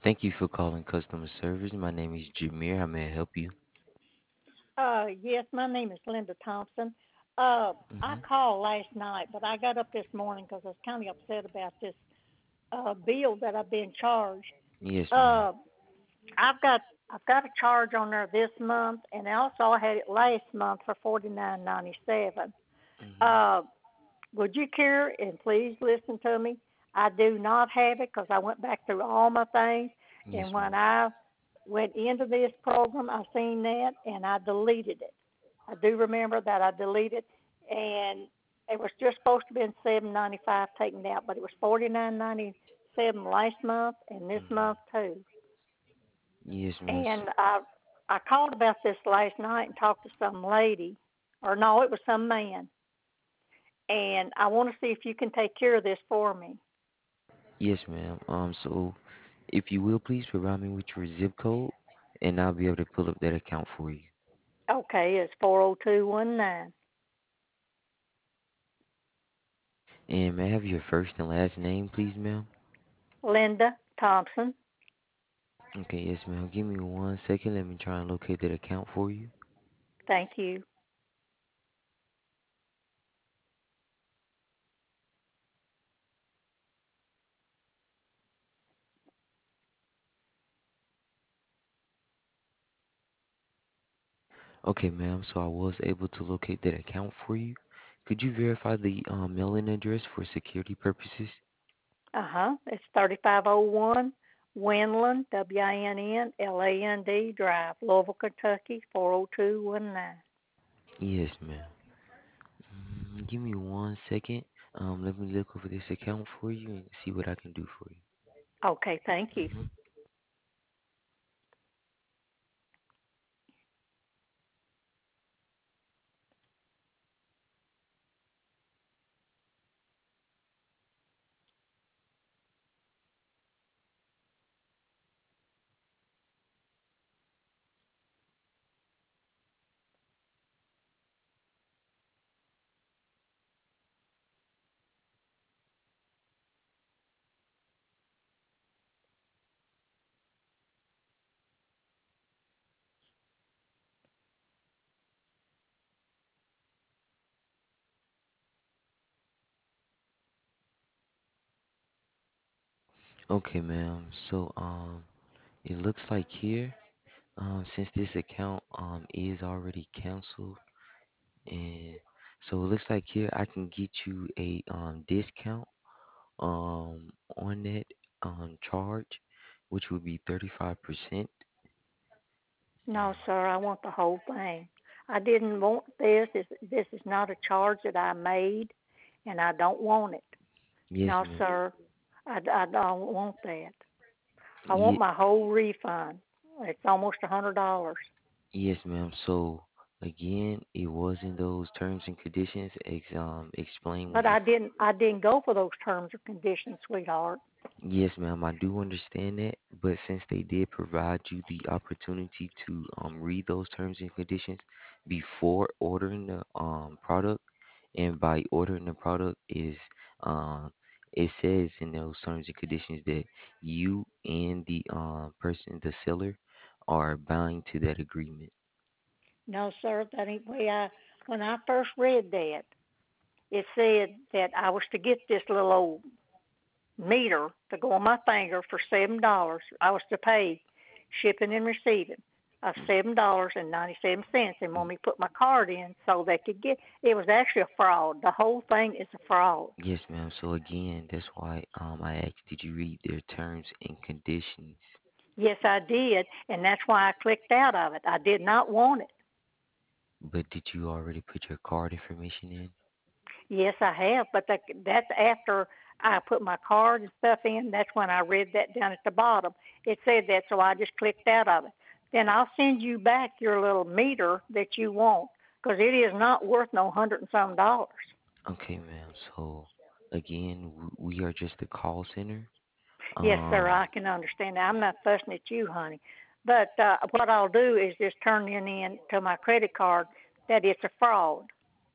Thank you for calling customer service. My name is Jameer. How may I help you? Yes, my name is Linda Thompson. I Hmm. called last night, but I got up this morning because I was kind of upset about this bill that I've been charged. Yes, ma'am. Uh, I've got I've got a charge on there this month, and also I had it last month for $49.97. Hmm. Uh, would you care and please listen to me? I do not have it because I went back through all my things, and Yes, when ma'am. I went into this program, I seen that and I deleted it. I do remember that I deleted, and it was just supposed to be $7.95 taken out, but it was $49.97 last month and this month Hmm. too. Yes, ma'am. And I called about this last night and talked to some lady, or no, it was some man, and I want to see if you can take care of this for me. Yes, ma'am. So if you will, please provide me with your zip code, and I'll be able to pull up that account for you. Okay, it's 40219. And may I have your first and last name, please, ma'am? Linda Thompson. Okay, yes, ma'am. Give me 1 second. Let me try and locate that account for you. Thank you. Okay, ma'am. So I was able to locate that account for you. Could you verify the mailing address for security purposes? It's 3501 Winland, WINNLAND Drive, Louisville, Kentucky, 40219. Yes, ma'am. Give me 1 second. Let me look over this account for you and see what I can do for you. Okay, thank you. Hmm. Okay, ma'am. So, it looks like here, since this account is already canceled, and so it looks like here I can get you a discount on that charge, which would be 35%. No, sir, I want the whole thing. I didn't want this. This is not a charge that I made, and I don't want it. Yes, No, ma'am. sir, I don't want that. I want Ye my whole refund. It's almost $100. yes, ma'am. So again, it wasn't those terms and conditions explained when But you. I didn't go for those terms or conditions, sweetheart. Yes, ma'am, I do understand that, but since they did provide you the opportunity to read those terms and conditions before ordering the product, and by ordering the product is it says in those terms and conditions that you and the person, the seller, are bound to that agreement. No, sir, that ain't the way when I first read that, it said that I was to get this little old meter to go on my finger for $7. I was to pay shipping and receiving of $7.97 and want me to put my card in so they could get it was actually a fraud. The whole thing is a fraud. Yes, ma'am. So again, that's why I asked, did you read their terms and conditions? Yes, I did, and that's why I clicked out of it. I did not want it. But did you already put your card information in? Yes, I have, but that's after I put my card and stuff in. That's when I read that down at the bottom. It said that, so I just clicked out of it. Then I'll send you back your little meter that you want, because it is not worth no hundred and some dollars. Okay, ma'am. So again, we are just a call center. Yes, sir, Um, I can understand that. I'm not fussing at you, honey. But what I'll do is just turn in to my credit card that it's a fraud.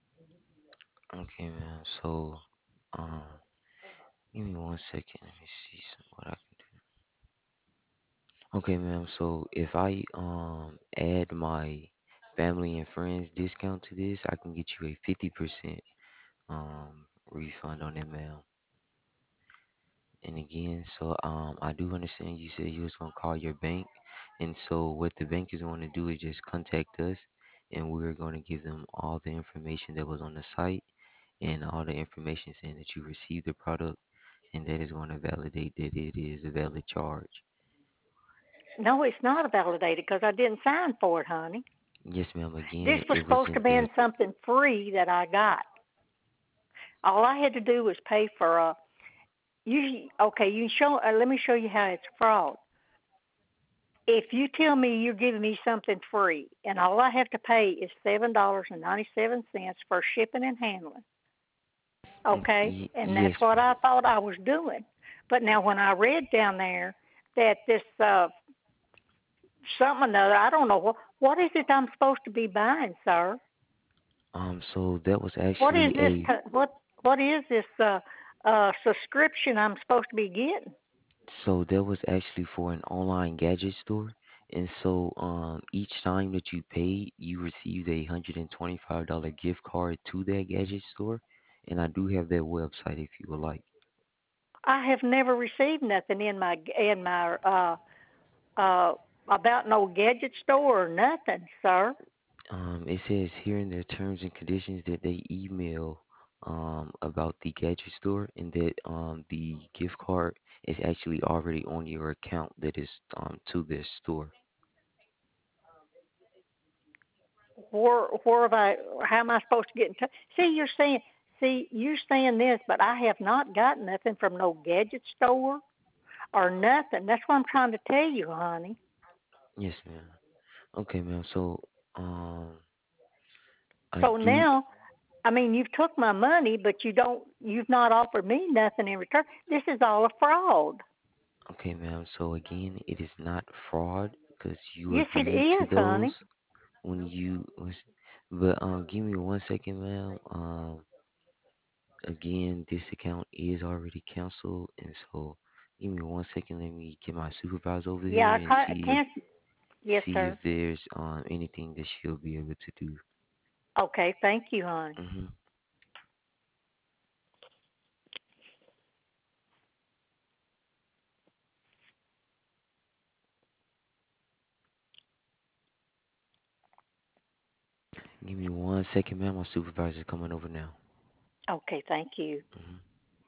okay, ma'am. So, um, give me 1 second. Let me see what I can do. Okay, ma'am. So if I add my family and friends discount to this, I can get you a 50% refund on it, ma'am. And again, so I do understand you said you was gonna call your bank, and so what the bank is going to do is just contact us, and we're going to give them all the information that was on the site and all the information saying that you received the product, and that is going to validate that it is a valid charge. No, it's not validated because I didn't sign for it, honey. Yes, ma'am. This Again, was it supposed to wasn't be that. something free that I got. All I had to do was pay for a. You okay? You show. Let me show you how it's fraud. If you tell me you're giving me something free, and all I have to pay is $7.97 for shipping and handling, okay, and that's Yes, what ma'am. I thought I was doing. But now when I read down there that this something or another, I don't know what is it I'm supposed to be buying, sir? So that was What is actually this? a What is this subscription I'm supposed to be getting? so that was actually for an online gadget store. And so each time that you paid, you received a $125 gift card to that gadget store. And I do have that website if you would like. I have never received nothing in my uh about no gadget store or nothing, sir. It says here in their terms and conditions that they email about the gadget store, and that the gift card is actually already on your account that is to this store. Where have I? How am I supposed to get in touch? You're saying this, but I have not got nothing from no gadget store or nothing. That's what I'm trying to tell you, honey. Yes, ma'am. Okay, ma'am. So um I So do. now, I mean, you've took my money, but you've not offered me nothing in return. This is all a fraud. Okay, ma'am. So again, it is not fraud because you Yes, it agreed to is, those honey. when you was. But give me 1 second, ma'am. Again, this account is already canceled, and so give me 1 second. Let me get my supervisor over Yeah, here and I can't. Yes, see if sir. there's anything that she'll be able to do. Okay, thank you, honey. hmm Give me 1 second, ma'am. My supervisor's coming over now. Okay, thank you. hmm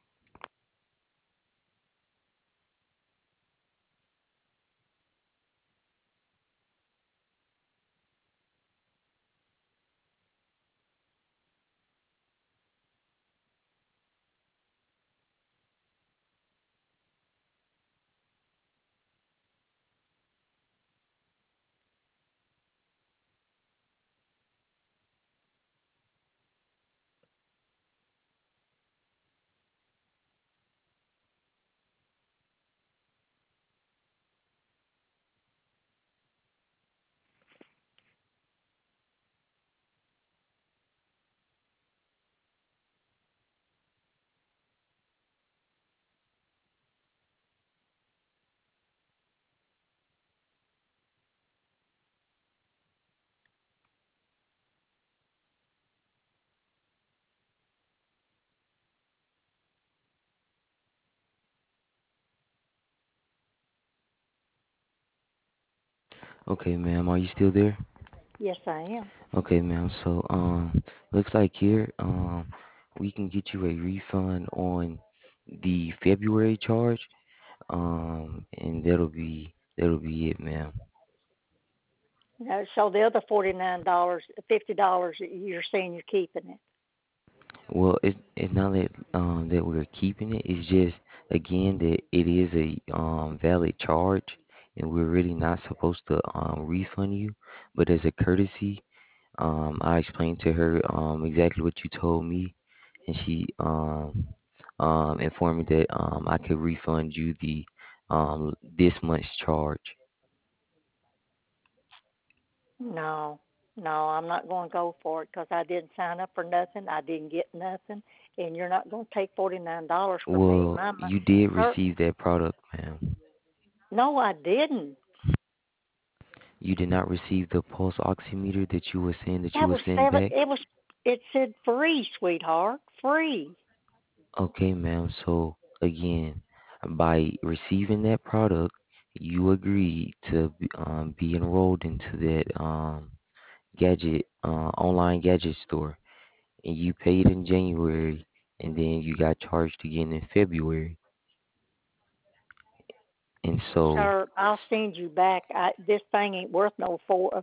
Okay, ma'am. Are you still there? Yes, I am. Okay, ma'am. So, looks like here, we can get you a refund on the February charge. And that'll be it, ma'am. No, so the other $49, $50, you're saying you're keeping it. Well, it's not that we're keeping it. It's just again that it is a valid charge, and we're really not supposed to refund you. But as a courtesy, I explained to her exactly what you told me, and she informed me that I could refund you the this month's charge. No, no, I'm not going to go for it because I didn't sign up for nothing. I didn't get nothing, and you're not going to take $49 from me. Well, you did Sir, receive that product, ma'am. no, I didn't. You did not receive the pulse oximeter that you were saying that you That would was send seven. back? It said free, sweetheart, free. Okay, ma'am. So again, by receiving that product, you agreed to be enrolled into that gadget online gadget store, and you paid in January, and then you got charged again in February. And so, Sir, I'll send you back. This thing ain't worth no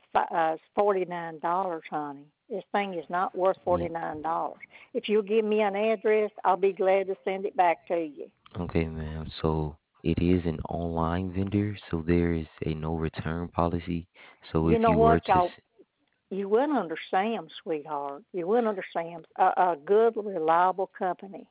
$49, honey. This thing is not worth yeah, $49. If you'll give me an address, I'll be glad to send it back to you. okay, ma'am. So it is an online vendor, so there is a no return policy. So You if know you were what, to, y'all? You went under Sam's, sweetheart. You went under Sam's, a good, reliable company,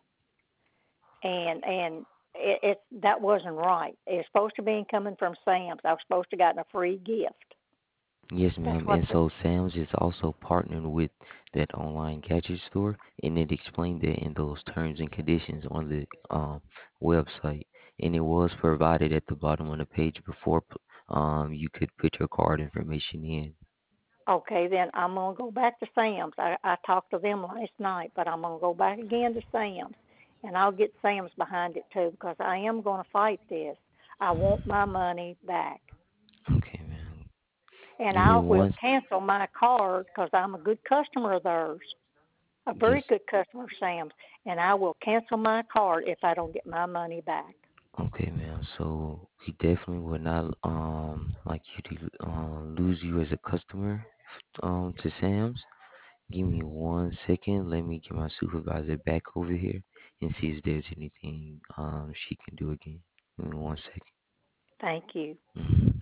and it that wasn't right. It's supposed to be coming from Sam's. I was supposed to gotten a free gift. yes, That's ma'am. what And the so Sam's is also partnered with that online gadget store, and it explained that in those terms and conditions on the website, and it was provided at the bottom of the page before you could put your card information in. Okay, then I'm gonna go back to Sam's. I talked to them last night, but I'm gonna go back again to Sam's, and I'll get Sam's behind it too because I am gonna fight this. I want my money back, Okay, ma'am. and Give me I will one. cancel my card because I'm a good customer of theirs, a very Yes. good customer of Sam's, and I will cancel my card if I don't get my money back. Okay, ma'am. So we definitely would not like you to lose you as a customer to Sam's. Give me 1 second. Let me get my supervisor back over here and see if there's anything she can do again. Give me 1 second. Thank you. Mhm.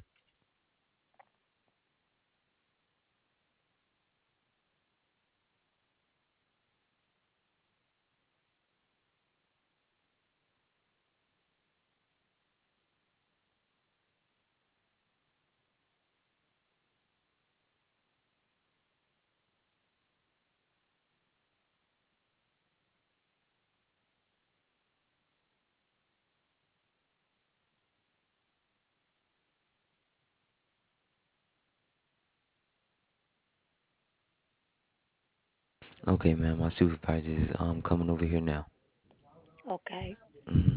Okay, ma'am. My supervisor is coming over here now. Okay. Mhm.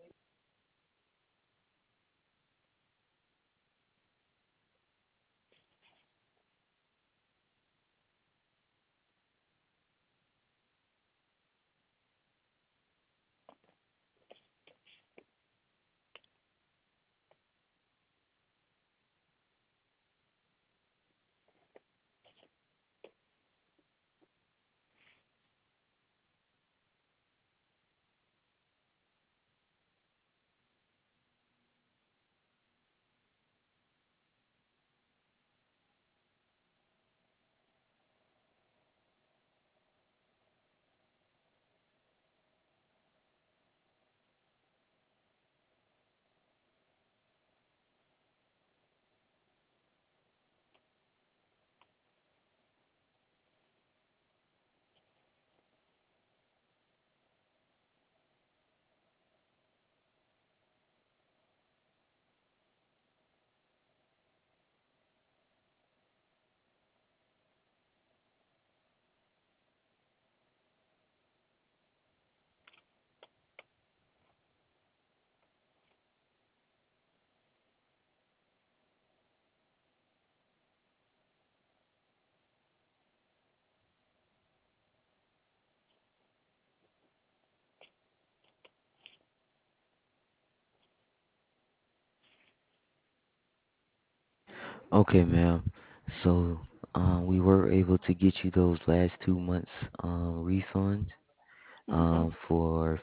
Okay, ma'am. So we were able to get you those last 2 months refunds. Mhm. For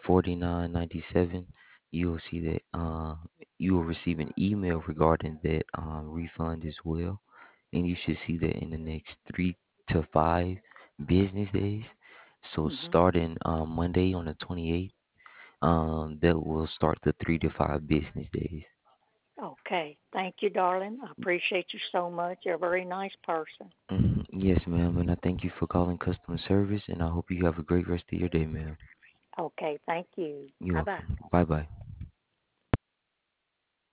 49.97, you will see that you will receive an email regarding that refund as well, and you should see that in the next 3 to 5 business days. So Mhm. starting Monday on the 28th, that will start the 3 to 5 business days. Okay. Thank you, darling. I appreciate you so much. You're a very nice person. Yes, ma'am, and I thank you for calling customer service, and I hope you have a great rest of your day, ma'am. Okay. Thank you. You're Bye bye. welcome. Bye bye.